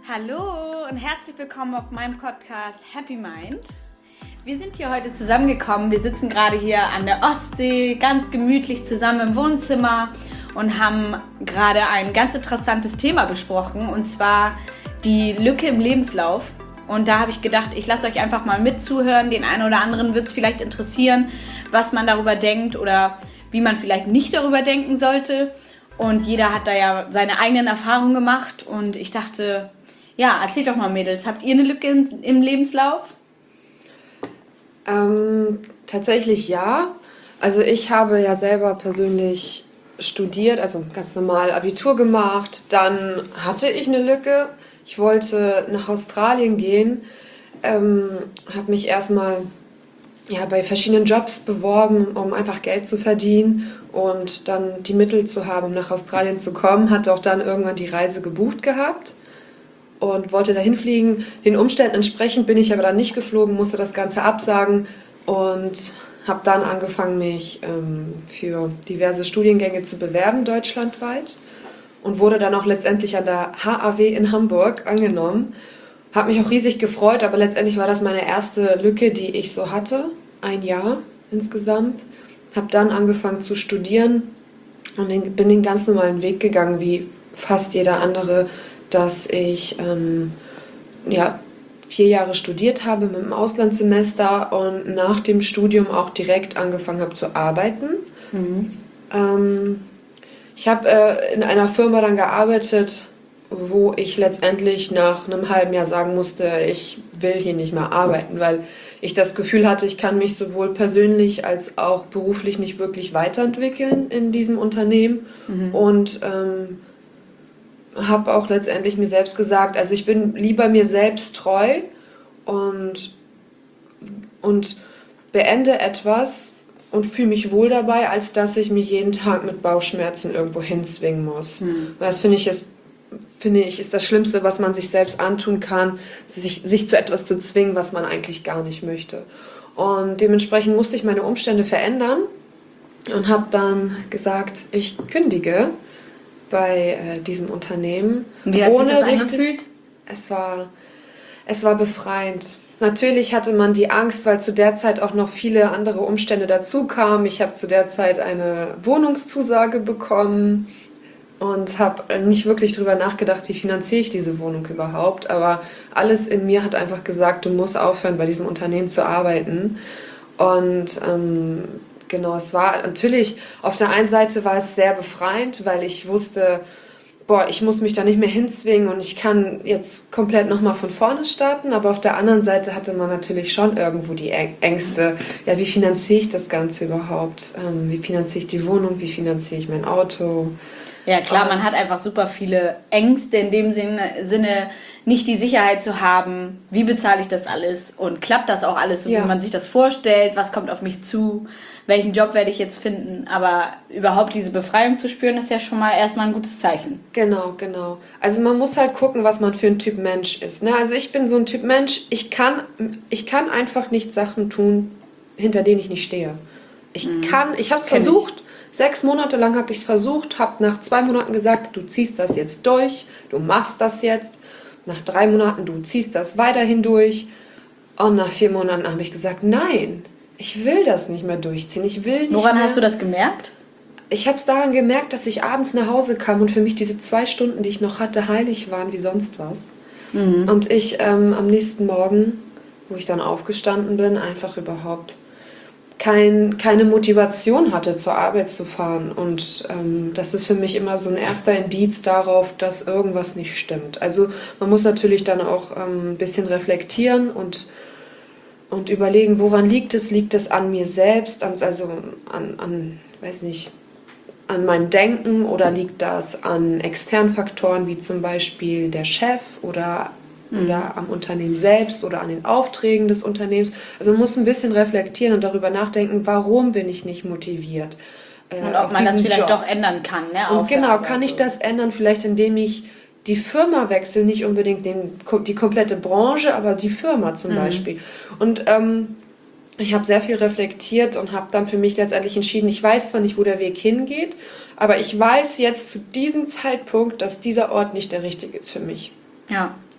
Hallo und herzlich willkommen auf meinem Podcast Happy Mind. Wir sind hier heute zusammengekommen. Wir sitzen gerade hier an der Ostsee, ganz gemütlich zusammen im Wohnzimmer und haben gerade ein ganz interessantes Thema besprochen, und zwar die Lücke im Lebenslauf. Und da habe ich gedacht, ich lasse euch einfach mal mitzuhören. Den einen oder anderen wird es vielleicht interessieren, was man darüber denkt oder wie man vielleicht nicht darüber denken sollte. Und jeder hat da ja seine eigenen Erfahrungen gemacht. Und ich dachte, ja, erzählt doch mal, Mädels, habt ihr eine Lücke im Lebenslauf? Tatsächlich ja. Also ich habe ja selber persönlich studiert, also ganz normal Abitur gemacht. Dann hatte ich eine Lücke. Ich wollte nach Australien gehen, habe mich erstmal bei verschiedenen Jobs beworben, um einfach Geld zu verdienen und dann die Mittel zu haben, um nach Australien zu kommen. Hatte auch dann irgendwann die Reise gebucht gehabt und wollte dahin fliegen. Den Umständen entsprechend bin ich aber dann nicht geflogen, musste das Ganze absagen und habe dann angefangen, mich für diverse Studiengänge zu bewerben, deutschlandweit. Und wurde dann auch letztendlich an der HAW in Hamburg angenommen. Habe mich auch riesig gefreut, aber letztendlich war das meine erste Lücke, die ich so hatte. Ein Jahr insgesamt. Habe dann angefangen zu studieren und bin den ganz normalen Weg gegangen, wie fast jeder andere, dass ich 4 Jahre studiert habe mit einem Auslandssemester und nach dem Studium auch direkt angefangen habe zu arbeiten. Ich habe in einer Firma dann gearbeitet, wo ich letztendlich nach einem halben Jahr sagen musste, ich will hier nicht mehr arbeiten, weil ich das Gefühl hatte, ich kann mich sowohl persönlich als auch beruflich nicht wirklich weiterentwickeln in diesem Unternehmen. Und habe auch letztendlich mir selbst gesagt, also ich bin lieber mir selbst treu und beende etwas und fühle mich wohl dabei, als dass ich mich jeden Tag mit Bauchschmerzen irgendwo hinzwingen muss. Das finde ich ist das Schlimmste, was man sich selbst antun kann, sich zu etwas zu zwingen, was man eigentlich gar nicht möchte. Und dementsprechend musste ich meine Umstände verändern und habe dann gesagt, ich kündige bei diesem Unternehmen. Wie hat sich das angefühlt? Es war befreiend. Natürlich hatte man die Angst, weil zu der Zeit auch noch viele andere Umstände dazu kamen. Ich habe zu der Zeit eine Wohnungszusage bekommen und habe nicht wirklich drüber nachgedacht, wie finanziere ich diese Wohnung überhaupt. Aber alles in mir hat einfach gesagt, du musst aufhören, bei diesem Unternehmen zu arbeiten. Und genau, es war natürlich, auf der einen Seite war es sehr befreiend, weil ich wusste, ich muss mich da nicht mehr hinzwingen und ich kann jetzt komplett nochmal von vorne starten. Aber auf der anderen Seite hatte man natürlich schon irgendwo die Ängste. Ja, wie finanziere ich das Ganze überhaupt? Wie finanziere ich die Wohnung? Wie finanziere ich mein Auto? Ja klar, man hat einfach super viele Ängste in dem Sinne, nicht die Sicherheit zu haben, wie bezahle ich das alles und klappt das auch alles, so wie man sich das vorstellt, was kommt auf mich zu, welchen Job werde ich jetzt finden, aber überhaupt diese Befreiung zu spüren, ist ja schon mal erstmal ein gutes Zeichen. Genau. Also man muss halt gucken, was man für ein Typ Mensch ist. Ne? Also ich bin so ein Typ Mensch, ich kann einfach nicht Sachen tun, hinter denen ich nicht stehe. Ich habe es versucht. 6 Monate lang habe ich es versucht, habe nach 2 Monaten gesagt, du ziehst das jetzt durch, du machst das jetzt. Nach 3 Monaten, du ziehst das weiterhin durch. Und nach 4 Monaten habe ich gesagt, nein, ich will das nicht mehr durchziehen. Woran hast du das gemerkt? Ich habe es daran gemerkt, dass ich abends nach Hause kam und für mich diese 2 Stunden, die ich noch hatte, heilig waren wie sonst was. Und ich am nächsten Morgen, wo ich dann aufgestanden bin, einfach überhaupt keine Motivation hatte, zur Arbeit zu fahren. Und das ist für mich immer so ein erster Indiz darauf, dass irgendwas nicht stimmt. Also man muss natürlich dann auch ein bisschen reflektieren und überlegen, woran liegt es? Liegt es an mir selbst, also an meinem Denken, oder liegt das an externen Faktoren, wie zum Beispiel der Chef oder am Unternehmen selbst oder an den Aufträgen des Unternehmens. Also man muss ein bisschen reflektieren und darüber nachdenken, warum bin ich nicht motiviert. Und ob man das vielleicht doch ändern kann. Ne, und genau, kann ich das ändern, vielleicht indem ich die Firma wechsle, nicht unbedingt die komplette Branche, aber die Firma zum Beispiel. Und ich habe sehr viel reflektiert und habe dann für mich letztendlich entschieden, ich weiß zwar nicht, wo der Weg hingeht, aber ich weiß jetzt zu diesem Zeitpunkt, dass dieser Ort nicht der richtige ist für mich. Ja.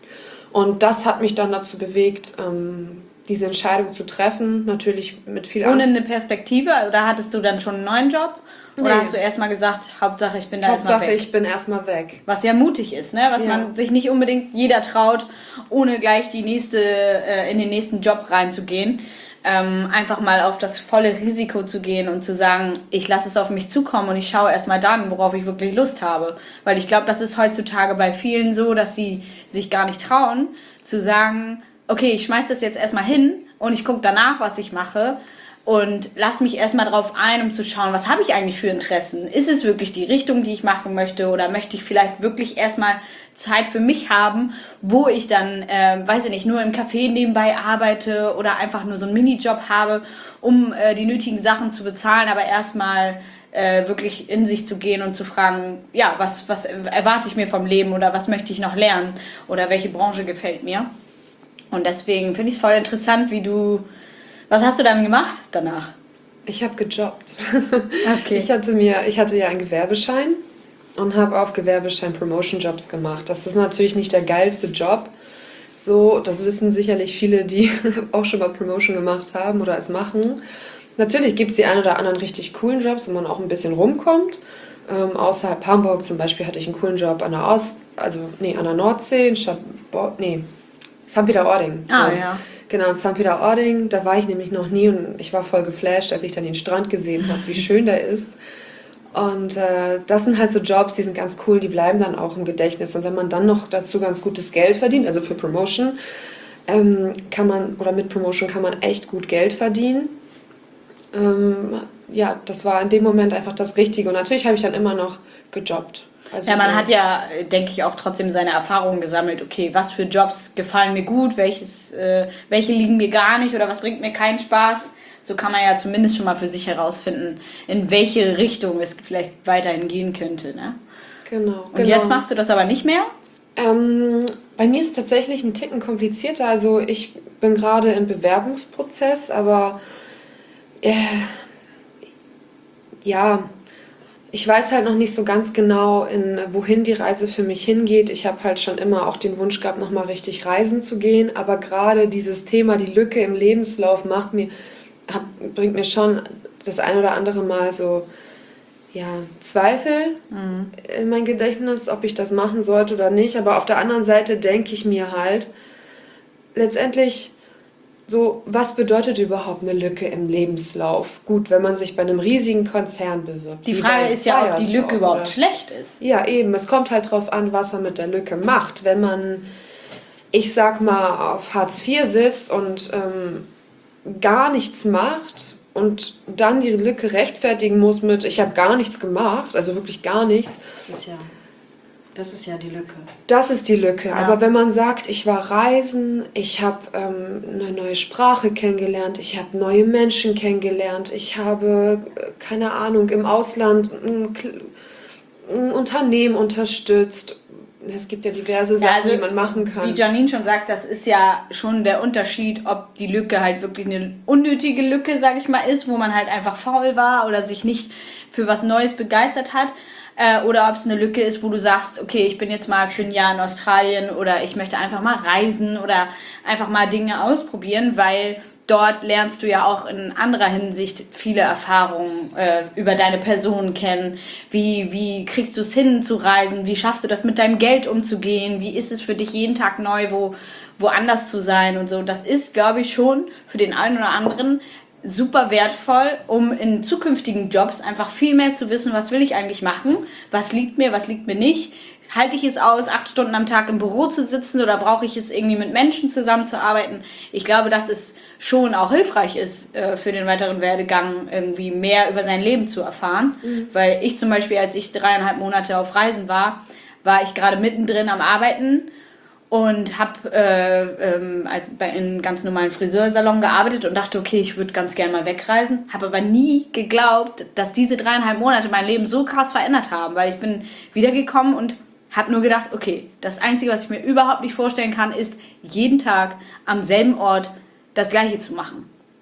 Und das hat mich dann dazu bewegt, diese Entscheidung zu treffen, natürlich mit viel Angst. Ohne eine Perspektive? Oder hattest du dann schon einen neuen Job? Oder hast du erstmal gesagt, Hauptsache ich bin da erstmal weg? Hauptsache ich bin erstmal weg. Was ja mutig ist, ne? Was man sich nicht unbedingt jeder traut, ohne gleich in den nächsten Job reinzugehen. Einfach mal auf das volle Risiko zu gehen und zu sagen, ich lasse es auf mich zukommen und ich schaue erstmal dann, worauf ich wirklich Lust habe. Weil ich glaube, das ist heutzutage bei vielen so, dass sie sich gar nicht trauen, zu sagen, okay, ich schmeiß das jetzt erstmal hin und ich gucke danach, was ich mache und lass mich erstmal drauf ein, um zu schauen, was habe ich eigentlich für Interessen? Ist es wirklich die Richtung, die ich machen möchte, oder möchte ich vielleicht wirklich erstmal Zeit für mich haben, wo ich dann, weiß ich nicht, nur im Café nebenbei arbeite oder einfach nur so einen Minijob habe, um die nötigen Sachen zu bezahlen, aber erstmal wirklich in sich zu gehen und zu fragen, ja, was erwarte ich mir vom Leben oder was möchte ich noch lernen oder welche Branche gefällt mir? Und deswegen finde ich es voll interessant, was hast du dann gemacht danach? Ich habe gejobbt. Okay. Ich hatte ja einen Gewerbeschein und habe auf Gewerbeschein Promotion-Jobs gemacht. Das ist natürlich nicht der geilste Job. So, das wissen sicherlich viele, die auch schon mal Promotion gemacht haben oder es machen. Natürlich gibt es die ein oder anderen richtig coolen Jobs, wo man auch ein bisschen rumkommt. Außerhalb Hamburg zum Beispiel hatte ich einen coolen Job an der Nordsee, in St. Peter-Ording. So. Ah, ja. Genau, in St. Peter-Ording, da war ich nämlich noch nie und ich war voll geflasht, als ich dann den Strand gesehen habe, wie schön der ist. Und das sind halt so Jobs, die sind ganz cool, die bleiben dann auch im Gedächtnis. Und wenn man dann noch dazu ganz gutes Geld verdient, also für Promotion, mit Promotion kann man echt gut Geld verdienen. Das war in dem Moment einfach das Richtige. Und natürlich habe ich dann immer noch gejobbt. Also ja, man hat ja, denke ich, auch trotzdem seine Erfahrungen gesammelt. Okay, was für Jobs gefallen mir gut, welche liegen mir gar nicht oder was bringt mir keinen Spaß. So kann man ja zumindest schon mal für sich herausfinden, in welche Richtung es vielleicht weiterhin gehen könnte. Ne? Genau. Und jetzt machst du das aber nicht mehr? Bei mir ist es tatsächlich ein Ticken komplizierter. Also ich bin gerade im Bewerbungsprozess, aber ich weiß halt noch nicht so ganz genau, wohin die Reise für mich hingeht. Ich habe halt schon immer auch den Wunsch gehabt, nochmal richtig reisen zu gehen. Aber gerade dieses Thema, die Lücke im Lebenslauf, bringt mir schon das ein oder andere Mal so Zweifel in mein Gedächtnis, ob ich das machen sollte oder nicht. Aber auf der anderen Seite denke ich mir halt, letztendlich so, was bedeutet überhaupt eine Lücke im Lebenslauf? Gut, wenn man sich bei einem riesigen Konzern bewirbt. Die Frage ist ja, ob die Lücke überhaupt schlecht ist. Ja, eben. Es kommt halt drauf an, was man mit der Lücke macht. Wenn man, ich sag mal, auf Hartz IV sitzt und gar nichts macht und dann die Lücke rechtfertigen muss mit, ich habe gar nichts gemacht, also wirklich gar nichts. Das ist ja die Lücke. Das ist die Lücke. Ja. Aber wenn man sagt, ich war reisen, ich habe eine neue Sprache kennengelernt, ich habe neue Menschen kennengelernt, ich habe, keine Ahnung, im Ausland ein Unternehmen unterstützt. Es gibt ja diverse Sachen, die man machen kann. Wie Janine schon sagt, das ist ja schon der Unterschied, ob die Lücke halt wirklich eine unnötige Lücke, sag ich mal, ist, wo man halt einfach faul war oder sich nicht für was Neues begeistert hat. Oder ob es eine Lücke ist, wo du sagst, okay, ich bin jetzt mal für ein Jahr in Australien oder ich möchte einfach mal reisen oder einfach mal Dinge ausprobieren, weil dort lernst du ja auch in anderer Hinsicht viele Erfahrungen über deine Person kennen. Wie kriegst du es hin zu reisen? Wie schaffst du das mit deinem Geld umzugehen? Wie ist es für dich jeden Tag neu, woanders zu sein und so? Das ist, glaube ich, schon für den einen oder anderen super wertvoll, um in zukünftigen Jobs einfach viel mehr zu wissen, was will ich eigentlich machen, was liegt mir nicht. Halte ich es aus, 8 Stunden am Tag im Büro zu sitzen oder brauche ich es irgendwie mit Menschen zusammenzuarbeiten? Ich glaube, dass es schon auch hilfreich ist, für den weiteren Werdegang irgendwie mehr über sein Leben zu erfahren. Weil ich zum Beispiel, als ich 3,5 Monate auf Reisen war ich gerade mittendrin am Arbeiten und habe in einem ganz normalen Friseursalon gearbeitet und dachte, okay, ich würde ganz gerne mal wegreisen. Habe aber nie geglaubt, dass diese 3,5 Monate mein Leben so krass verändert haben, weil ich bin wiedergekommen und habe nur gedacht, okay, das Einzige, was ich mir überhaupt nicht vorstellen kann, ist, jeden Tag am selben Ort das Gleiche zu machen.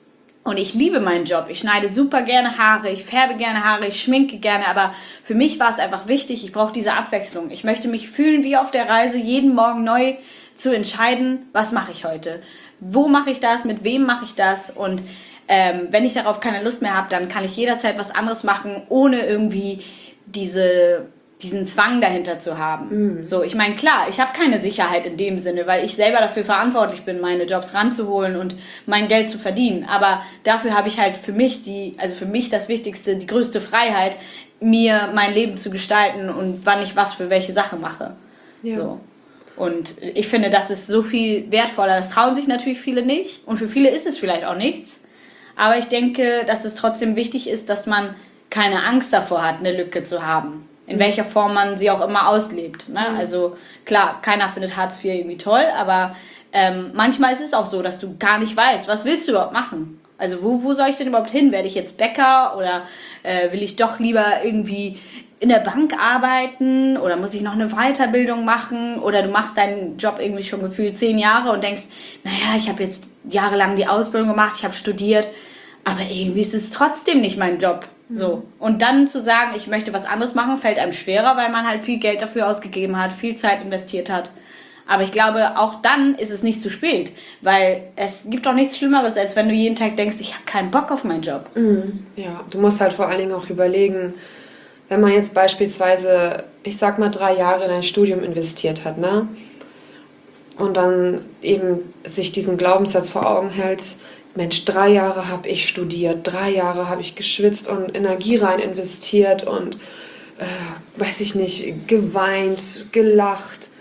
Und ich liebe meinen Job. Ich schneide super gerne Haare, ich färbe gerne Haare, ich schminke gerne. Aber für mich war es einfach wichtig, ich brauche diese Abwechslung. Ich möchte mich fühlen wie auf der Reise, jeden Morgen neu zu entscheiden, was mache ich heute? Wo mache ich das? Mit wem mache ich das? Und wenn ich darauf keine Lust mehr habe, dann kann ich jederzeit was anderes machen, ohne irgendwie diesen Zwang dahinter zu haben. So, ich meine, klar, ich habe keine Sicherheit in dem Sinne, weil ich selber dafür verantwortlich bin, meine Jobs ranzuholen und mein Geld zu verdienen. Aber dafür habe ich halt für mich das Wichtigste, die größte Freiheit, mir mein Leben zu gestalten und wann ich was für welche Sache mache. Ja. So. Und ich finde, das ist so viel wertvoller. Das trauen sich natürlich viele nicht und für viele ist es vielleicht auch nichts. Aber ich denke, dass es trotzdem wichtig ist, dass man keine Angst davor hat, eine Lücke zu haben. In welcher Form man sie auch immer auslebt. Ne? Also klar, keiner findet Hartz IV irgendwie toll, aber manchmal ist es auch so, dass du gar nicht weißt, was willst du überhaupt machen? Also wo soll ich denn überhaupt hin? Werde ich jetzt Bäcker oder will ich doch lieber irgendwie in der Bank arbeiten oder muss ich noch eine Weiterbildung machen? Oder du machst deinen Job irgendwie schon gefühlt 10 Jahre und denkst, naja, ich habe jetzt jahrelang die Ausbildung gemacht, ich habe studiert, aber irgendwie ist es trotzdem nicht mein Job. So. Und dann zu sagen, ich möchte was anderes machen, fällt einem schwerer, weil man halt viel Geld dafür ausgegeben hat, viel Zeit investiert hat. Aber ich glaube, auch dann ist es nicht zu spät, weil es gibt doch nichts Schlimmeres, als wenn du jeden Tag denkst, ich habe keinen Bock auf meinen Job. Ja, du musst halt vor allen Dingen auch überlegen, wenn man jetzt beispielsweise, ich sag mal, 3 Jahre in ein Studium investiert hat, ne? Und dann eben sich diesen Glaubenssatz vor Augen hält, Mensch, 3 Jahre habe ich studiert, 3 Jahre habe ich geschwitzt und Energie rein investiert und, weiß ich nicht, geweint, gelacht,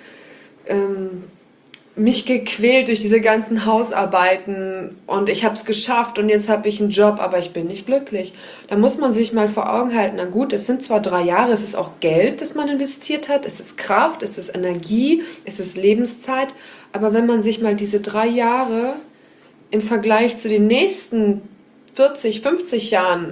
mich gequält durch diese ganzen Hausarbeiten und ich habe es geschafft und jetzt habe ich einen Job, aber ich bin nicht glücklich. Da muss man sich mal vor Augen halten, na gut, es sind zwar 3 Jahre, es ist auch Geld, das man investiert hat, es ist Kraft, es ist Energie, es ist Lebenszeit, aber wenn man sich mal diese 3 Jahre im Vergleich zu den nächsten 40, 50 Jahren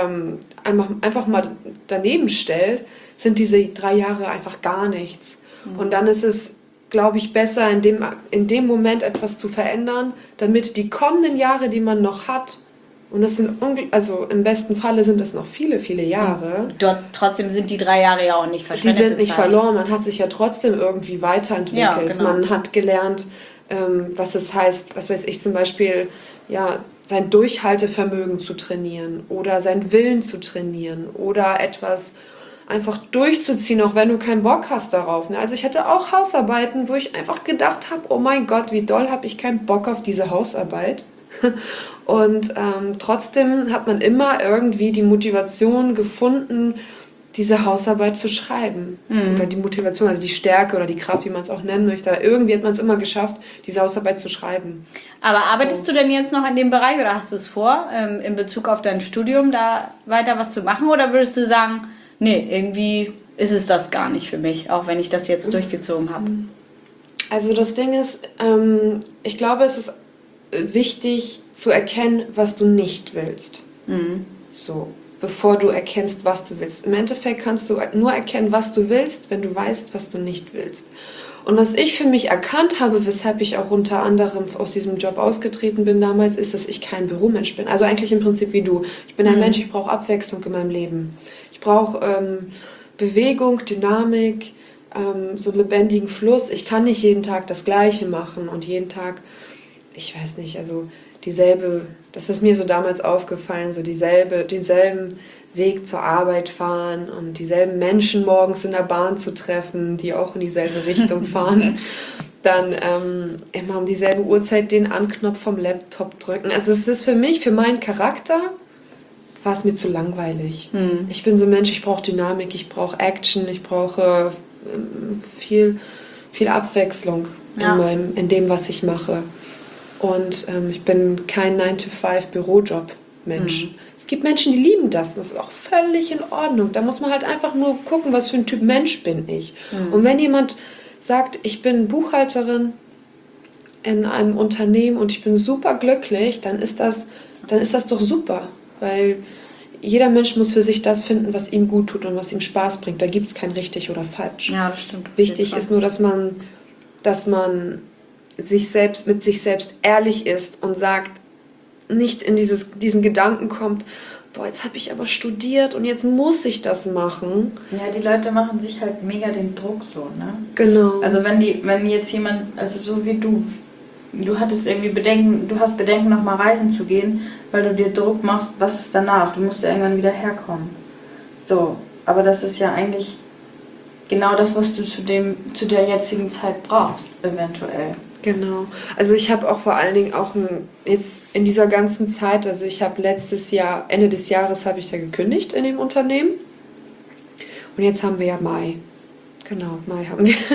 einfach mal daneben stellt, sind diese 3 Jahre einfach gar nichts. Und dann ist es, glaube ich, besser, in dem Moment etwas zu verändern, damit die kommenden Jahre, die man noch hat, und das sind, also im besten Falle sind es noch viele, viele Jahre. Trotzdem sind die 3 Jahre ja auch nicht verschwendete Die sind nicht Zeit. Verloren, man hat sich ja trotzdem irgendwie weiterentwickelt. Ja, genau. Man hat gelernt, was es heißt, was weiß ich, zum Beispiel, ja, sein Durchhaltevermögen zu trainieren oder seinen Willen zu trainieren oder etwas einfach durchzuziehen, auch wenn du keinen Bock hast darauf. Ne? Also ich hatte auch Hausarbeiten, wo ich einfach gedacht habe, oh mein Gott, wie doll habe ich keinen Bock auf diese Hausarbeit. Und trotzdem hat man immer irgendwie die Motivation gefunden, diese Hausarbeit zu schreiben. Oder die Motivation, also die Stärke oder die Kraft, wie man es auch nennen möchte. Aber irgendwie hat man es immer geschafft, diese Hausarbeit zu schreiben. Aber arbeitest du denn jetzt noch in dem Bereich oder hast du es vor, in Bezug auf dein Studium da weiter was zu machen? Oder würdest du sagen, nee, irgendwie ist es das gar nicht für mich, auch wenn ich das jetzt durchgezogen habe? Also das Ding ist, ich glaube, es ist wichtig zu erkennen, was du nicht willst. So, bevor du erkennst, was du willst. Im Endeffekt kannst du nur erkennen, was du willst, wenn du weißt, was du nicht willst. Und was ich für mich erkannt habe, weshalb ich auch unter anderem aus diesem Job ausgetreten bin damals, ist, dass ich kein Büromensch bin. Also eigentlich im Prinzip wie du. Ich bin ein Mensch, ich brauche Abwechslung in meinem Leben. Ich brauche Bewegung, Dynamik, so einen lebendigen Fluss. Ich kann nicht jeden Tag das Gleiche machen und jeden Tag, ich weiß nicht, also das ist mir so damals aufgefallen, so denselben Weg zur Arbeit fahren und dieselben Menschen morgens in der Bahn zu treffen, die auch in dieselbe Richtung fahren. Dann immer um dieselbe Uhrzeit den Anknopf vom Laptop drücken. Also es ist für mich, für meinen Charakter, war es mir zu langweilig. Ich bin so ein Mensch, ich brauche Dynamik, ich brauche Action, ich brauche viel Abwechslung in dem, was ich mache. Und ich bin kein 9-to-5-Bürojob-Mensch. Es gibt Menschen, die lieben das. Das ist auch völlig in Ordnung. Da muss man halt einfach nur gucken, was für ein Typ Mensch bin ich. Und wenn jemand sagt, ich bin Buchhalterin in einem Unternehmen und ich bin super glücklich, dann ist das doch super. Weil jeder Mensch muss für sich das finden, was ihm gut tut und was ihm Spaß bringt. Da gibt es kein richtig oder falsch. Ja, das stimmt. Wichtig ist nur, dass man mit sich selbst ehrlich ist und sagt, nicht in diesen Gedanken kommt, boah, jetzt habe ich aber studiert und jetzt muss ich das machen. Ja, die Leute machen sich halt mega den Druck so, ne? Genau. Also wenn jetzt jemand, also so wie du hattest irgendwie Bedenken, du hast Bedenken, nochmal reisen zu gehen, weil du dir Druck machst, was ist danach? Du musst ja irgendwann wieder herkommen. So, aber das ist ja eigentlich genau das, was du zu der jetzigen Zeit brauchst, eventuell. Genau. Also ich habe auch vor allen Dingen auch jetzt in dieser ganzen Zeit, also ich habe letztes Jahr, Ende des Jahres habe ich ja gekündigt in dem Unternehmen. Und jetzt haben wir ja Mai. Genau, Mai haben wir.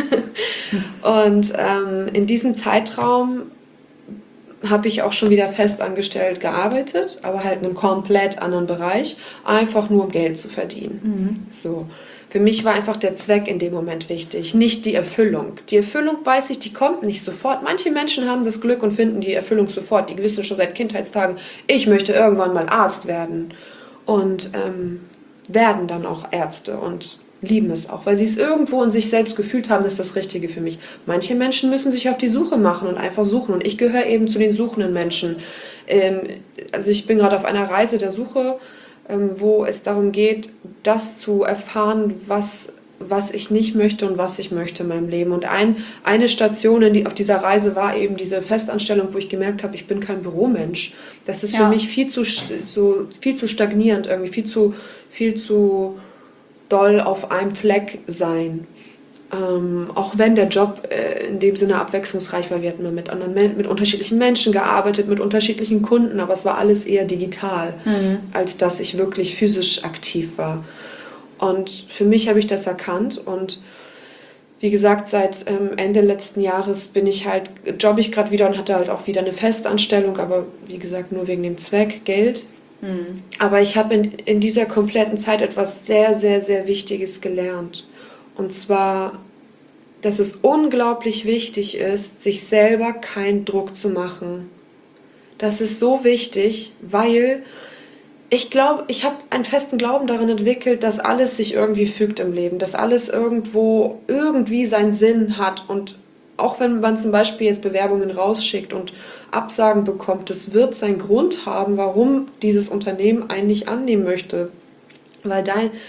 Und in diesem Zeitraum habe ich auch schon wieder festangestellt gearbeitet, aber halt in einem komplett anderen Bereich, einfach nur um Geld zu verdienen. So. Für mich war einfach der Zweck in dem Moment wichtig, nicht die Erfüllung. Die Erfüllung, weiß ich, die kommt nicht sofort. Manche Menschen haben das Glück und finden die Erfüllung sofort. Die wissen schon seit Kindheitstagen, ich möchte irgendwann mal Arzt werden. Und werden dann auch Ärzte und lieben es auch, weil sie es irgendwo in sich selbst gefühlt haben, das ist das Richtige für mich. Manche Menschen müssen sich auf die Suche machen und einfach suchen. Und ich gehöre eben zu den suchenden Menschen. Also ich bin gerade auf einer Reise der Suche, wo es darum geht, das zu erfahren, was ich nicht möchte und was ich möchte in meinem Leben. Und eine Station auf dieser Reise war eben diese Festanstellung, wo ich gemerkt habe, ich bin kein Büromensch. Das ist für mich viel zu stagnierend, irgendwie viel zu doll auf einem Fleck sein. Auch wenn der Job in dem Sinne abwechslungsreich war, wir hatten mit unterschiedlichen Menschen gearbeitet, mit unterschiedlichen Kunden, aber es war alles eher digital, als dass ich wirklich physisch aktiv war. Und für mich habe ich das erkannt und wie gesagt, seit Ende letzten Jahres jobbe ich gerade wieder und hatte halt auch wieder eine Festanstellung, aber wie gesagt nur wegen dem Zweck, Geld. Aber ich habe in dieser kompletten Zeit etwas sehr, sehr, sehr Wichtiges gelernt. Und zwar, dass es unglaublich wichtig ist, sich selber keinen Druck zu machen. Das ist so wichtig, weil ich glaube, ich habe einen festen Glauben daran entwickelt, dass alles sich irgendwie fügt im Leben, dass alles irgendwo irgendwie seinen Sinn hat. Und auch wenn man zum Beispiel jetzt Bewerbungen rausschickt und Absagen bekommt, das wird seinen Grund haben, warum dieses Unternehmen einen nicht annehmen möchte. Weil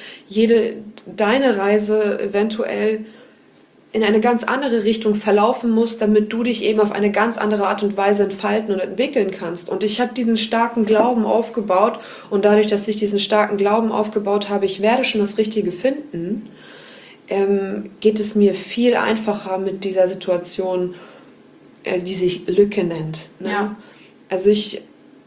deine Reise eventuell in eine ganz andere Richtung verlaufen muss, damit du dich eben auf eine ganz andere Art und Weise entfalten und entwickeln kannst. Und ich habe diesen starken Glauben aufgebaut und dadurch, dass ich diesen starken Glauben aufgebaut habe, ich werde schon das Richtige finden, geht es mir viel einfacher mit dieser Situation, die sich Lücke nennt. Ne? Ja. Also ich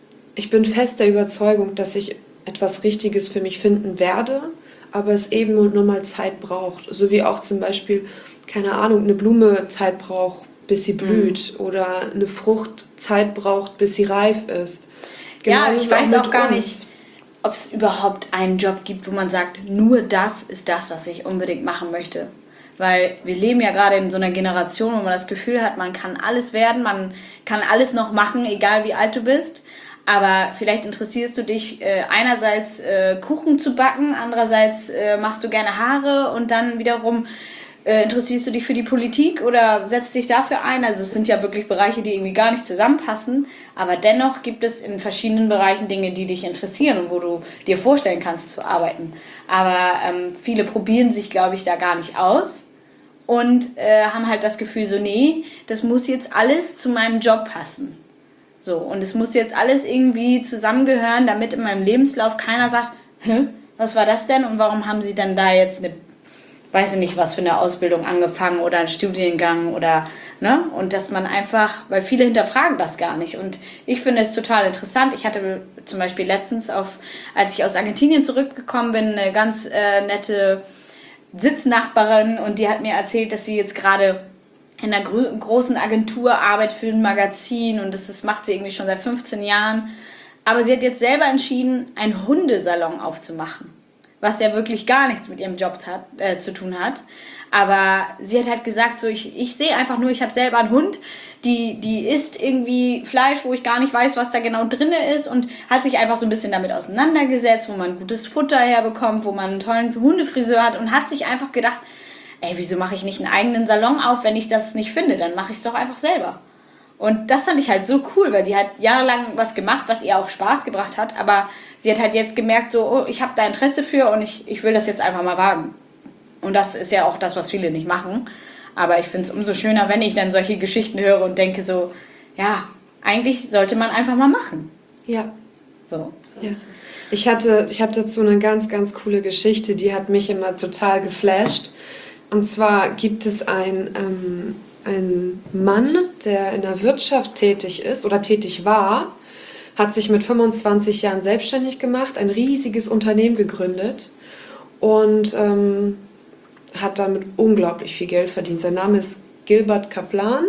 bin fest der Überzeugung, dass ich etwas Richtiges für mich finden werde, aber es eben nur mal Zeit braucht. So wie auch zum Beispiel, keine Ahnung, eine Blume Zeit braucht, bis sie blüht oder eine Frucht Zeit braucht, bis sie reif ist. Ja, ich weiß auch gar uns. nicht, ob es überhaupt einen Job gibt, wo man sagt, nur das ist das, was ich unbedingt machen möchte. Weil wir leben ja gerade in so einer Generation, wo man das Gefühl hat, man kann alles werden, man kann alles noch machen, egal wie alt du bist. Aber vielleicht interessierst du dich einerseits Kuchen zu backen, andererseits machst du gerne Haare und dann wiederum interessierst du dich für die Politik oder setzt dich dafür ein. Also es sind ja wirklich Bereiche, die irgendwie gar nicht zusammenpassen. Aber dennoch gibt es in verschiedenen Bereichen Dinge, die dich interessieren und wo du dir vorstellen kannst zu arbeiten. Aber viele probieren sich, glaube ich, da gar nicht aus und haben halt das Gefühl so, nee, das muss jetzt alles zu meinem Job passen. So, und es muss jetzt alles irgendwie zusammengehören, damit in meinem Lebenslauf keiner sagt, hä, was war das denn und warum haben sie dann da jetzt eine, weiß ich nicht, was für eine Ausbildung angefangen oder einen Studiengang oder, ne? Und dass man einfach, weil viele hinterfragen das gar nicht und ich finde es total interessant. Ich hatte zum Beispiel letztens, als ich aus Argentinien zurückgekommen bin, eine ganz nette Sitznachbarin und die hat mir erzählt, dass sie jetzt gerade in einer großen Agentur arbeitet für ein Magazin und das macht sie irgendwie schon seit 15 Jahren. Aber sie hat jetzt selber entschieden, einen Hundesalon aufzumachen, was ja wirklich gar nichts mit ihrem Job zu tun hat. Aber sie hat halt gesagt, so ich sehe einfach nur, ich habe selber einen Hund, die isst irgendwie Fleisch, wo ich gar nicht weiß, was da genau drin ist und hat sich einfach so ein bisschen damit auseinandergesetzt, wo man gutes Futter herbekommt, wo man einen tollen Hundefriseur hat und hat sich einfach gedacht, ey, wieso mache ich nicht einen eigenen Salon auf, wenn ich das nicht finde? Dann mache ich es doch einfach selber. Und das fand ich halt so cool, weil die hat jahrelang was gemacht, was ihr auch Spaß gebracht hat, aber sie hat halt jetzt gemerkt, so, oh, ich habe da Interesse für und ich will das jetzt einfach mal wagen. Und das ist ja auch das, was viele nicht machen. Aber ich finde es umso schöner, wenn ich dann solche Geschichten höre und denke so, ja, eigentlich sollte man einfach mal machen. Ja. So. Ja. Ich habe dazu eine ganz, ganz coole Geschichte, die hat mich immer total geflasht. Und zwar gibt es einen Mann, der in der Wirtschaft tätig ist oder tätig war, hat sich mit 25 Jahren selbstständig gemacht, ein riesiges Unternehmen gegründet und hat damit unglaublich viel Geld verdient. Sein Name ist Gilbert Kaplan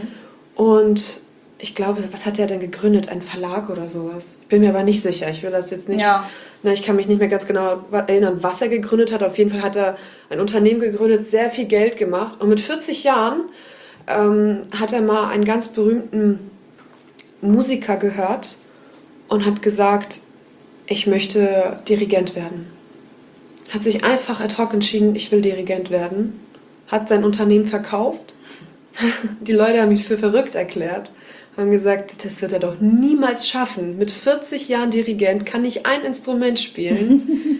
und ich glaube, was hat er denn gegründet? Ein Verlag oder sowas? Ich bin mir aber nicht sicher. Ich will das jetzt nicht... Ja. Ich kann mich nicht mehr ganz genau erinnern, was er gegründet hat. Auf jeden Fall hat er ein Unternehmen gegründet, sehr viel Geld gemacht. Und mit 40 Jahren hat er mal einen ganz berühmten Musiker gehört und hat gesagt, ich möchte Dirigent werden. Hat sich einfach ad hoc entschieden, ich will Dirigent werden. Hat sein Unternehmen verkauft. Die Leute haben ihn für verrückt erklärt. Haben gesagt, das wird er doch niemals schaffen. Mit 40 Jahren Dirigent kann nicht ein Instrument spielen.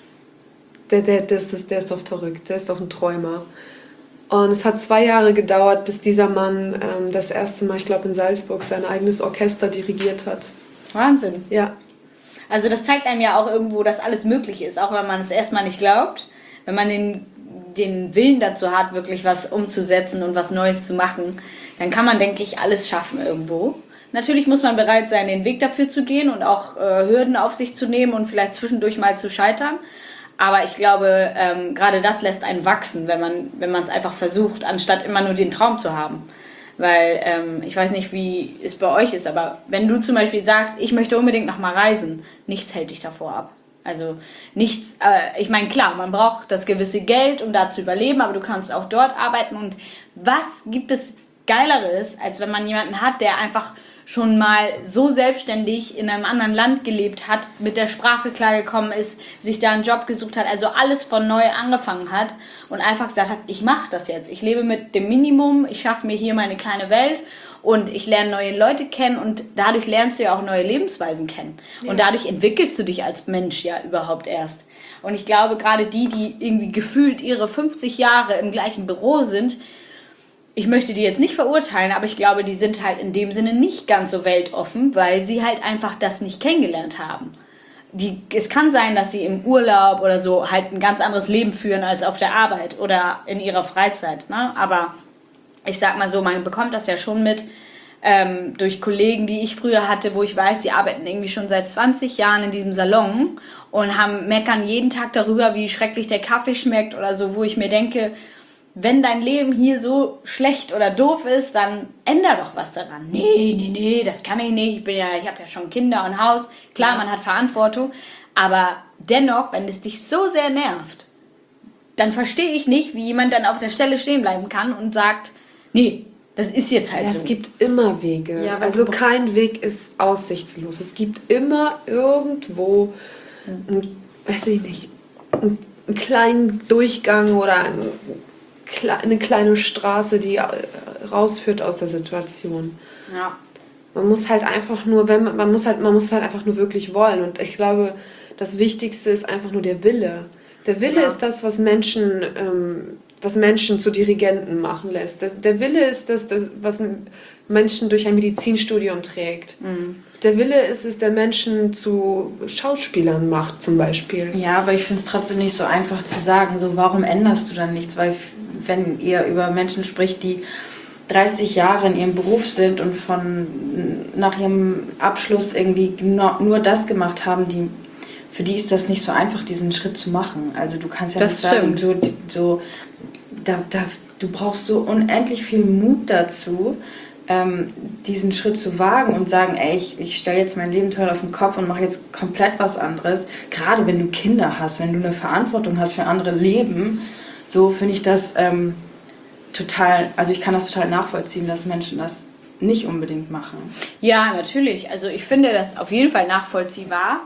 Der ist doch verrückt, der ist doch ein Träumer. Und es hat 2 Jahre gedauert, bis dieser Mann das erste Mal, ich glaube in Salzburg, sein eigenes Orchester dirigiert hat. Wahnsinn. Ja. Also das zeigt einem ja auch irgendwo, dass alles möglich ist, auch wenn man es erstmal nicht glaubt. Wenn man den Willen dazu hat, wirklich was umzusetzen und was Neues zu machen, dann kann man, denke ich, alles schaffen irgendwo. Natürlich muss man bereit sein, den Weg dafür zu gehen und auch Hürden auf sich zu nehmen und vielleicht zwischendurch mal zu scheitern. Aber ich glaube, gerade das lässt einen wachsen, wenn man es einfach versucht, anstatt immer nur den Traum zu haben. Weil ich weiß nicht, wie es bei euch ist, aber wenn du zum Beispiel sagst, ich möchte unbedingt noch mal reisen, nichts hält dich davor ab. Also nichts, ich meine, klar, man braucht das gewisse Geld, um da zu überleben, aber du kannst auch dort arbeiten. Und was gibt es Geileres, als wenn man jemanden hat, der einfach schon mal so selbstständig in einem anderen Land gelebt hat, mit der Sprache klargekommen ist, sich da einen Job gesucht hat, also alles von neu angefangen hat und einfach gesagt hat, ich mache das jetzt. Ich lebe mit dem Minimum, ich schaffe mir hier meine kleine Welt und ich lerne neue Leute kennen und dadurch lernst du ja auch neue Lebensweisen kennen. Ja. Und dadurch entwickelst du dich als Mensch ja überhaupt erst. Und ich glaube, gerade die irgendwie gefühlt ihre 50 Jahre im gleichen Büro sind, ich möchte die jetzt nicht verurteilen, aber ich glaube, die sind halt in dem Sinne nicht ganz so weltoffen, weil sie halt einfach das nicht kennengelernt haben. Es kann sein, dass sie im Urlaub oder so halt ein ganz anderes Leben führen als auf der Arbeit oder in ihrer Freizeit. Ne? Aber ich sag mal so, man bekommt das ja schon mit durch Kollegen, die ich früher hatte, wo ich weiß, die arbeiten irgendwie schon seit 20 Jahren in diesem Salon und meckern jeden Tag darüber, wie schrecklich der Kaffee schmeckt oder so, wo ich mir denke, wenn dein Leben hier so schlecht oder doof ist, dann änder doch was daran. Nee, das kann ich nicht. Ich habe ja schon Kinder und Haus. Klar, man hat Verantwortung. Aber dennoch, wenn es dich so sehr nervt, dann verstehe ich nicht, wie jemand dann auf der Stelle stehen bleiben kann und sagt, nee, das ist jetzt halt so. Es gibt immer Wege. Ja, also kein Weg ist aussichtslos. Es gibt immer irgendwo, weiß ich nicht, einen kleinen Durchgang oder eine kleine Straße, die rausführt aus der Situation. Ja. Man muss halt einfach nur, man muss halt einfach nur wirklich wollen. Und ich glaube, das Wichtigste ist einfach nur der Wille. Der Wille ist das, was Menschen zu Dirigenten machen lässt. Der Wille ist das, was Menschen durch ein Medizinstudium trägt. Mhm. Der Wille ist es, der Menschen zu Schauspielern macht, zum Beispiel. Ja, aber ich finde es trotzdem nicht so einfach zu sagen, so warum änderst du dann nichts? Weil wenn ihr über Menschen spricht, die 30 Jahre in ihrem Beruf sind und nach ihrem Abschluss irgendwie nur das gemacht haben, für die ist das nicht so einfach, diesen Schritt zu machen. Also du kannst ja das nicht sagen, du brauchst so unendlich viel Mut dazu, diesen Schritt zu wagen und sagen, ey, ich stelle jetzt mein Leben toll auf den Kopf und mache jetzt komplett was anderes. Gerade wenn du Kinder hast, wenn du eine Verantwortung hast für andere Leben, so finde ich das total, also ich kann das total nachvollziehen, dass Menschen das nicht unbedingt machen. Ja, natürlich. Also ich finde das auf jeden Fall nachvollziehbar.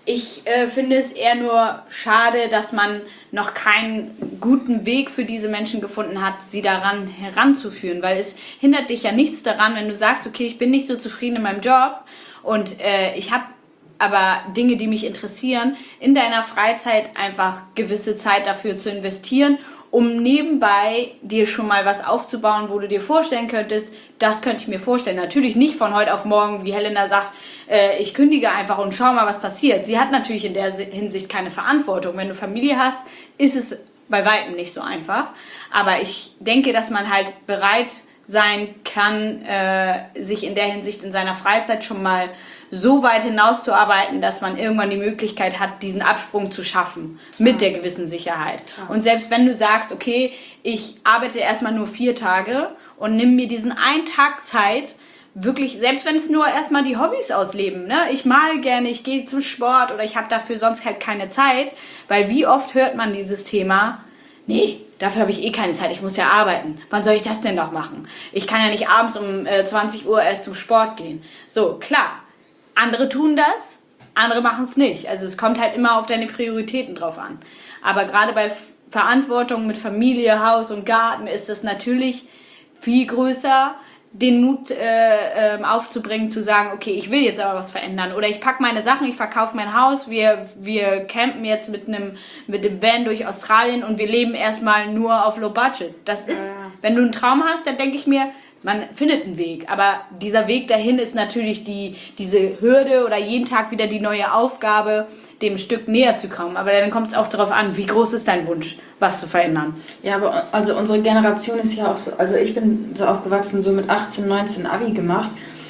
Ich finde es eher nur schade, dass man noch keinen guten Weg für diese Menschen gefunden hat, sie daran heranzuführen, weil es hindert dich ja nichts daran, wenn du sagst, okay, ich bin nicht so zufrieden in meinem Job und ich habe aber Dinge, die mich interessieren, in deiner Freizeit einfach gewisse Zeit dafür zu investieren, um nebenbei dir schon mal was aufzubauen, wo du dir vorstellen könntest, das könnte ich mir vorstellen. Natürlich nicht von heute auf morgen, wie Helena sagt, ich kündige einfach und schau mal, was passiert. Sie hat natürlich in der Hinsicht keine Verantwortung. Wenn du Familie hast, ist es bei weitem nicht so einfach. Aber ich denke, dass man halt bereit sein kann, sich in der Hinsicht in seiner Freizeit schon mal so weit hinauszuarbeiten, dass man irgendwann die Möglichkeit hat, diesen Absprung zu schaffen mit der gewissen Sicherheit. Und selbst wenn du sagst, okay, ich arbeite erstmal nur 4 Tage und nimm mir diesen einen Tag Zeit, wirklich, selbst wenn es nur erstmal die Hobbys ausleben, ne? Ich male gerne, ich gehe zum Sport oder ich habe dafür sonst halt keine Zeit, weil wie oft hört man dieses Thema, nee, dafür habe ich eh keine Zeit, ich muss ja arbeiten. Wann soll ich das denn noch machen? Ich kann ja nicht abends um 20 Uhr erst zum Sport gehen. So, klar, andere tun das, andere machen es nicht. Also es kommt halt immer auf deine Prioritäten drauf an. Aber gerade bei Verantwortung mit Familie, Haus und Garten ist es natürlich viel größer, den Mut aufzubringen, zu sagen, okay, ich will jetzt aber was verändern. Oder ich packe meine Sachen, ich verkaufe mein Haus, wir campen jetzt mit dem Van durch Australien und wir leben erstmal nur auf Low Budget. Das ist, wenn du einen Traum hast, dann denke ich mir, man findet einen Weg. Aber dieser Weg dahin ist natürlich diese Hürde oder jeden Tag wieder die neue Aufgabe, dem Stück näher zu kommen. Aber dann kommt es auch darauf an, wie groß ist dein Wunsch, was zu verändern. Ja, aber also unsere Generation ist ja auch so, also ich bin so aufgewachsen, so mit 18, 19 Abi gemacht.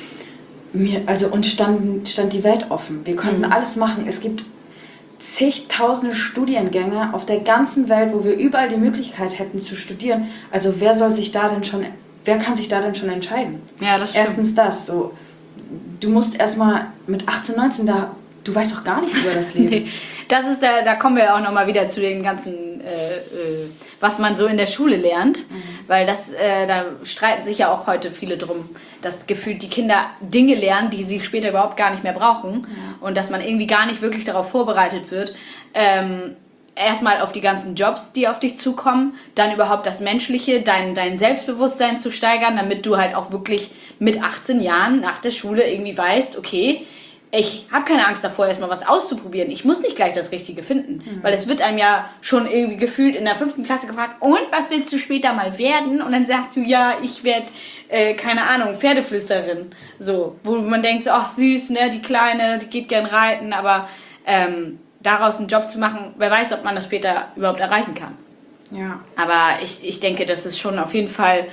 Uns stand die Welt offen. Wir konnten alles machen. Es gibt zigtausende Studiengänge auf der ganzen Welt, wo wir überall die Möglichkeit hätten zu studieren. Also wer kann sich da denn schon entscheiden? Ja, das stimmt. Erstens das, so. Du musst erstmal mit 18, 19 du weißt doch gar nichts über das Leben. Nee, das ist da kommen wir auch nochmal wieder zu den ganzen, was man so in der Schule lernt, weil da streiten sich ja auch heute viele drum, dass gefühlt die Kinder Dinge lernen, die sie später überhaupt gar nicht mehr brauchen und dass man irgendwie gar nicht wirklich darauf vorbereitet wird, erstmal auf die ganzen Jobs, die auf dich zukommen, dann überhaupt das Menschliche, dein Selbstbewusstsein zu steigern, damit du halt auch wirklich mit 18 Jahren nach der Schule irgendwie weißt, okay, ich habe keine Angst davor, erstmal was auszuprobieren. Ich muss nicht gleich das Richtige finden. Weil es wird einem ja schon irgendwie gefühlt in der 5. Klasse gefragt, und was willst du später mal werden? Und dann sagst du, ja, ich werde, keine Ahnung, Pferdeflüsterin. So, wo man denkt, so, ach süß, ne, die Kleine, die geht gern reiten, aber daraus einen Job zu machen, wer weiß, ob man das später überhaupt erreichen kann. Ja. Aber ich denke, das ist schon auf jeden Fall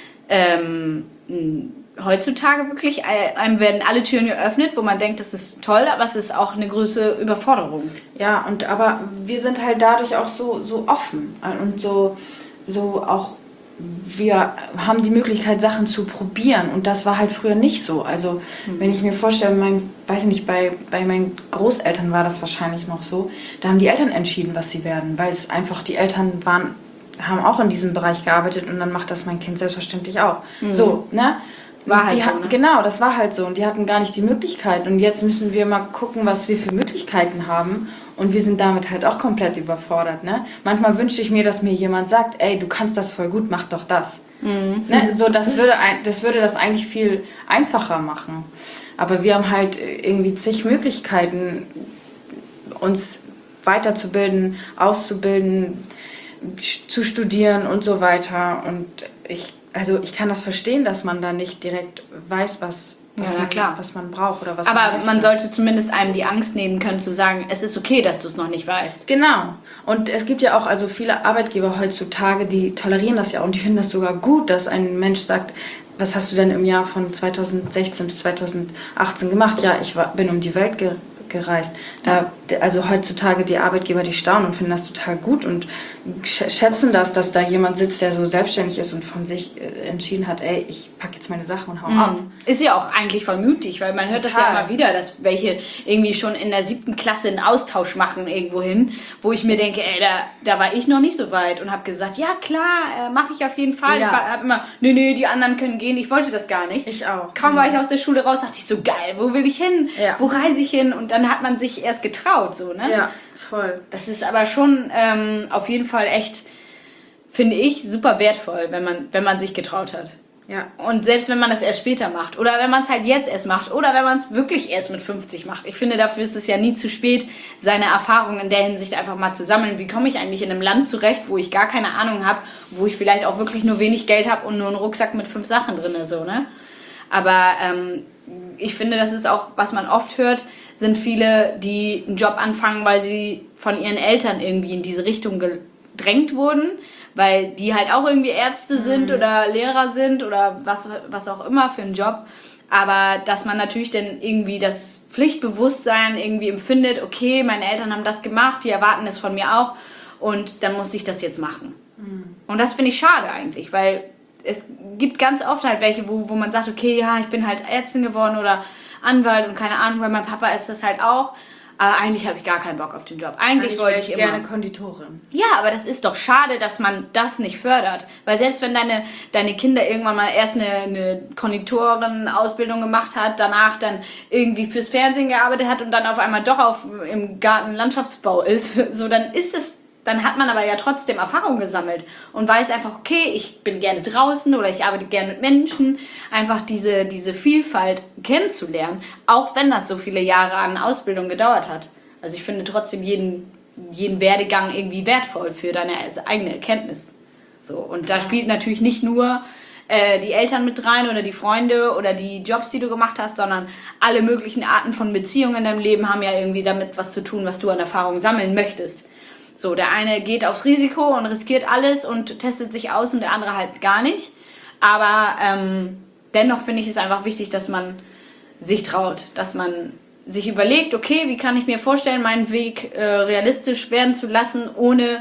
heutzutage wirklich, einem werden alle Türen geöffnet, wo man denkt, das ist toll, aber es ist auch eine große Überforderung. Ja, aber wir sind halt dadurch auch so offen und so auch, wir haben die Möglichkeit, Sachen zu probieren und das war halt früher nicht so. Also wenn ich mir vorstelle, weiß nicht, bei meinen Großeltern war das wahrscheinlich noch so, da haben die Eltern entschieden, was sie werden, weil es einfach, die Eltern haben auch in diesem Bereich gearbeitet und dann macht das mein Kind selbstverständlich auch. So, ne? War halt so, ne? Genau, das war halt so. Und die hatten gar nicht die Möglichkeit. Und jetzt müssen wir mal gucken, was wir für Möglichkeiten haben. Und wir sind damit halt auch komplett überfordert. Ne? Manchmal wünsche ich mir, dass mir jemand sagt, ey, du kannst das voll gut, mach doch das. Ne? So, das würde das eigentlich viel einfacher machen. Aber wir haben halt irgendwie zig Möglichkeiten, uns weiterzubilden, auszubilden, zu studieren und so weiter. Und ich kann das verstehen, dass man da nicht direkt weiß, was man braucht oder was man Aber möchte. man sollte zumindest einem die Angst nehmen können, zu sagen, es ist okay, dass du es noch nicht weißt. Genau. Und es gibt ja auch also viele Arbeitgeber heutzutage, die tolerieren das ja und die finden das sogar gut, dass ein Mensch sagt, was hast du denn im Jahr von 2016 bis 2018 gemacht? Ja, ich bin um die Welt gereist. Also heutzutage die Arbeitgeber, die staunen und finden das total gut und schätzen das, dass da jemand sitzt, der so selbstständig ist und von sich entschieden hat, ey, ich packe jetzt meine Sachen und hau ab. Ist ja auch eigentlich voll mutig, weil man hört das ja immer wieder, dass welche irgendwie schon in der 7. Klasse einen Austausch machen irgendwo hin, wo ich mir denke, ey, da war ich noch nicht so weit und habe gesagt, ja klar, mache ich auf jeden Fall. Ja. Ich habe immer, nee, die anderen können gehen, ich wollte das gar nicht. Ich auch. Kaum war ich aus der Schule raus, dachte ich so, geil, wo will ich hin? Ja. Wo reise ich hin? Und dann dann hat man sich erst getraut, so, ne? Ja, voll. Das ist aber schon auf jeden Fall echt, finde ich, super wertvoll, wenn man sich getraut hat. Ja. Und selbst wenn man das erst später macht oder wenn man es halt jetzt erst macht oder wenn man es wirklich erst mit 50 macht. Ich finde, dafür ist es ja nie zu spät, seine Erfahrungen in der Hinsicht einfach mal zu sammeln. Wie komme ich eigentlich in einem Land zurecht, wo ich gar keine Ahnung habe, wo ich vielleicht auch wirklich nur wenig Geld habe und nur einen Rucksack mit 5 Sachen drin, so, ne? Aber ich finde, das ist auch, was man oft hört, sind viele, die einen Job anfangen, weil sie von ihren Eltern irgendwie in diese Richtung gedrängt wurden, weil die halt auch irgendwie Ärzte sind oder Lehrer sind oder was auch immer für einen Job. Aber dass man natürlich dann irgendwie das Pflichtbewusstsein irgendwie empfindet, okay, meine Eltern haben das gemacht, die erwarten es von mir auch und dann muss ich das jetzt machen. Und das finde ich schade eigentlich, weil es gibt ganz oft halt welche, wo man sagt, okay, ja, ich bin halt Ärztin geworden oder Anwalt und keine Ahnung, weil mein Papa ist das halt auch. Aber eigentlich habe ich gar keinen Bock auf den Job. Eigentlich wollte ich immer gerne Konditorin. Ja, aber das ist doch schade, dass man das nicht fördert. Weil selbst wenn deine Kinder irgendwann mal erst eine Konditoren-Ausbildung gemacht hat, danach dann irgendwie fürs Fernsehen gearbeitet hat und dann auf einmal doch im Garten Landschaftsbau ist, so dann hat man aber ja trotzdem Erfahrung gesammelt und weiß einfach, okay, ich bin gerne draußen oder ich arbeite gerne mit Menschen. Einfach diese Vielfalt kennenzulernen, auch wenn das so viele Jahre an Ausbildung gedauert hat. Also ich finde trotzdem jeden Werdegang irgendwie wertvoll für deine eigene Erkenntnis. So, und da spielt natürlich nicht nur die Eltern mit rein oder die Freunde oder die Jobs, die du gemacht hast, sondern alle möglichen Arten von Beziehungen in deinem Leben haben ja irgendwie damit was zu tun, was du an Erfahrung sammeln möchtest. So, der eine geht aufs Risiko und riskiert alles und testet sich aus und der andere halt gar nicht. Aber dennoch finde ich es einfach wichtig, dass man sich traut, dass man sich überlegt, okay, wie kann ich mir vorstellen, meinen Weg realistisch werden zu lassen, ohne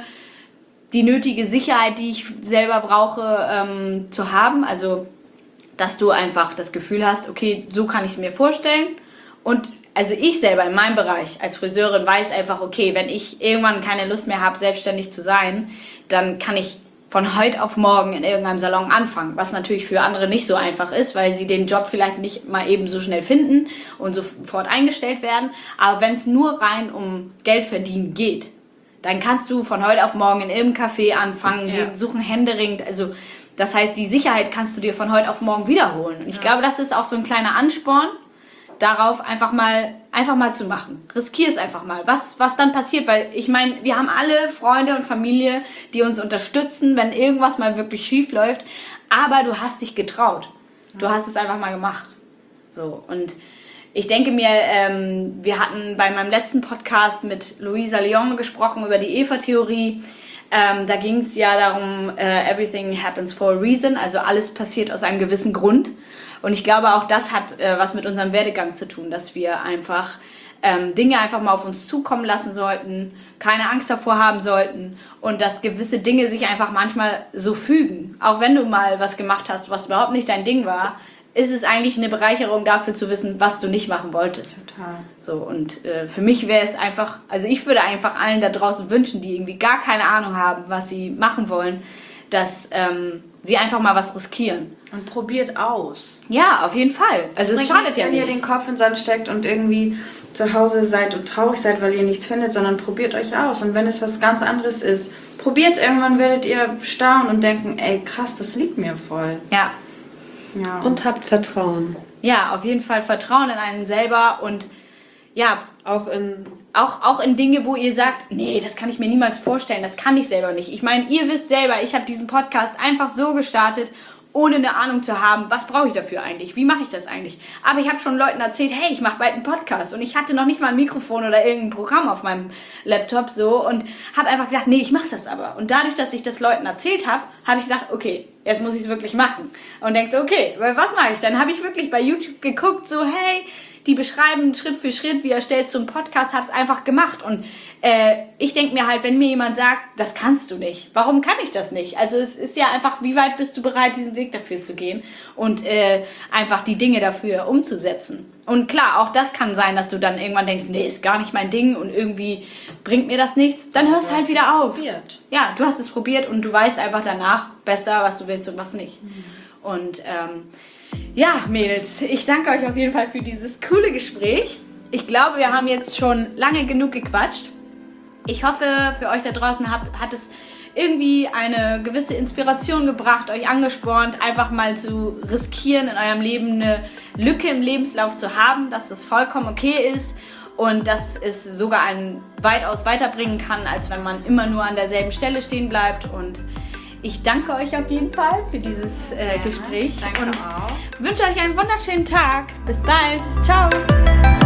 die nötige Sicherheit, die ich selber brauche, zu haben. Also, dass du einfach das Gefühl hast, okay, so kann ich es mir vorstellen. Und also ich selber in meinem Bereich als Friseurin weiß einfach, okay, wenn ich irgendwann keine Lust mehr habe, selbstständig zu sein, dann kann ich von heute auf morgen in irgendeinem Salon anfangen, was natürlich für andere nicht so einfach ist, weil sie den Job vielleicht nicht mal eben so schnell finden und sofort eingestellt werden. Aber wenn es nur rein um Geld verdienen geht, dann kannst du von heute auf morgen in irgendeinem Café anfangen, suchen händeringend, also das heißt, die Sicherheit kannst du dir von heute auf morgen wiederholen. Und ich glaube, das ist auch so ein kleiner Ansporn, darauf einfach mal zu machen. Riskier es einfach mal. Was dann passiert, weil ich meine, wir haben alle Freunde und Familie, die uns unterstützen, wenn irgendwas mal wirklich schief läuft, aber du hast dich getraut. Du hast es einfach mal gemacht. So, und ich denke mir, wir hatten bei meinem letzten Podcast mit Louisa Lyon gesprochen über die Eva-Theorie. Da ging es ja darum, everything happens for a reason, also alles passiert aus einem gewissen Grund. Und ich glaube, auch das hat was mit unserem Werdegang zu tun, dass wir einfach Dinge einfach mal auf uns zukommen lassen sollten, keine Angst davor haben sollten und dass gewisse Dinge sich einfach manchmal so fügen. Auch wenn du mal was gemacht hast, was überhaupt nicht dein Ding war, ist es eigentlich eine Bereicherung dafür zu wissen, was du nicht machen wolltest. Total. So, und für mich wäre es einfach, also ich würde einfach allen da draußen wünschen, die irgendwie gar keine Ahnung haben, was sie machen wollen, dass sie einfach mal was riskieren. Und probiert aus. Ja, auf jeden Fall. Also es schadet ja wenn ihr nicht. den Kopf in den Sand steckt und irgendwie zu Hause seid und traurig seid, weil ihr nichts findet, sondern probiert euch aus. Und wenn es was ganz anderes ist, probiert es. Irgendwann werdet ihr staunen und denken, ey, krass, das liegt mir voll. Ja. Ja. Und habt Vertrauen. Ja, auf jeden Fall Vertrauen in einen selber und ja, Auch in auch in Dinge, wo ihr sagt, nee, das kann ich mir niemals vorstellen, das kann ich selber nicht. Ich meine, ihr wisst selber, ich habe diesen Podcast einfach so gestartet, ohne eine Ahnung zu haben, was brauche ich dafür eigentlich, wie mache ich das eigentlich. Aber ich habe schon Leuten erzählt, hey, ich mache bald einen Podcast und ich hatte noch nicht mal ein Mikrofon oder irgendein Programm auf meinem Laptop so und habe einfach gedacht, nee, ich mache das aber. Und dadurch, dass ich das Leuten erzählt habe, habe ich gedacht, okay, jetzt muss ich es wirklich machen. Und denke so, okay, was mache ich? Dann habe ich wirklich bei YouTube geguckt, so, hey, die beschreiben Schritt für Schritt, wie erstellst du einen Podcast, habe es einfach gemacht. Und ich denke mir halt, wenn mir jemand sagt, das kannst du nicht, warum kann ich das nicht? Also es ist ja einfach, wie weit bist du bereit, diesen Weg dafür zu gehen und einfach die Dinge dafür umzusetzen. Und klar, auch das kann sein, dass du dann irgendwann denkst, nee, ist gar nicht mein Ding und irgendwie bringt mir das nichts. Dann hörst du halt wieder auf. Probiert. Ja, du hast es probiert und du weißt einfach danach besser, was du willst und was nicht. Und ja, Mädels, ich danke euch auf jeden Fall für dieses coole Gespräch. Ich glaube, wir haben jetzt schon lange genug gequatscht. Ich hoffe, für euch da draußen hat es irgendwie eine gewisse Inspiration gebracht, euch angespornt, einfach mal zu riskieren, in eurem Leben eine Lücke im Lebenslauf zu haben, dass das vollkommen okay ist und dass es sogar einen weitaus weiterbringen kann, als wenn man immer nur an derselben Stelle stehen bleibt. Und ich danke euch auf jeden Fall für dieses Gespräch danke und auch. wünsche euch einen wunderschönen Tag. Bis bald. Ciao.